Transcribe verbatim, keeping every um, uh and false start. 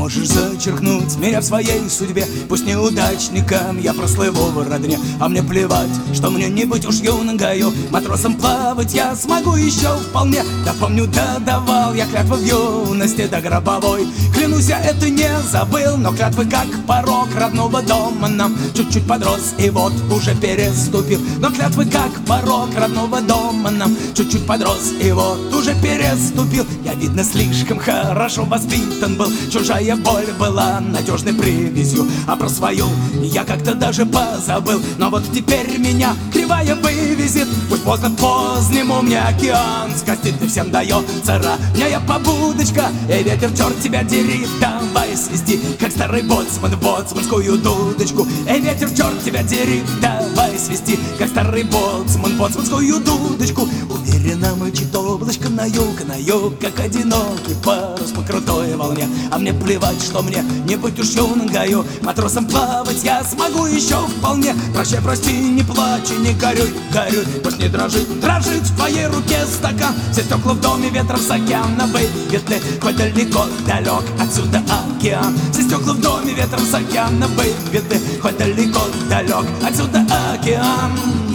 можешь зачеркнуть меня в своей судьбе. Пусть неудачником я прослыву в родне, а мне плевать, что мне-нибудь уж юногою. Матросом плавать я смогу еще вполне. Да помню, да давал я клятвы в юности до гробовой. Клянусь, я это не забыл, но клятвы как порог родного дома нам чуть-чуть подрос и вот уже переступил. Но клятвы как порог родного дома нам чуть-чуть подрос и вот уже переступил. Я, видно, слишком хорошо воспитан был, чужая боль была надежной привязью, а про свою я как-то даже позабыл. Но вот теперь меня кривая вывезет, пусть поздно позднему мне океан скостит и всем дается равняя побудочка. И ветер, черт тебя дери, давай свисти, как старый боцман в боцманскую дудочку. Эй, ветер, черт тебя дери, давай свисти, как старый боцман в боцманскую дудочку. Уверенно мычит облачко на юг, на юг, как одинокий парус по крутой волне. А мне плевать, что мне не быть уж юнгою, матросом плавать я смогу еще вполне. Прощай, прости, не плачь и не горюй, горюй, пусть не дрожит, дрожит в твоей руке стакан. Все стекла в доме ветром с океана выбиты, хоть далеко, далек отсюда океан. Все стекла в доме ветром с океана выбиты, хоть далеко, далек отсюда океан.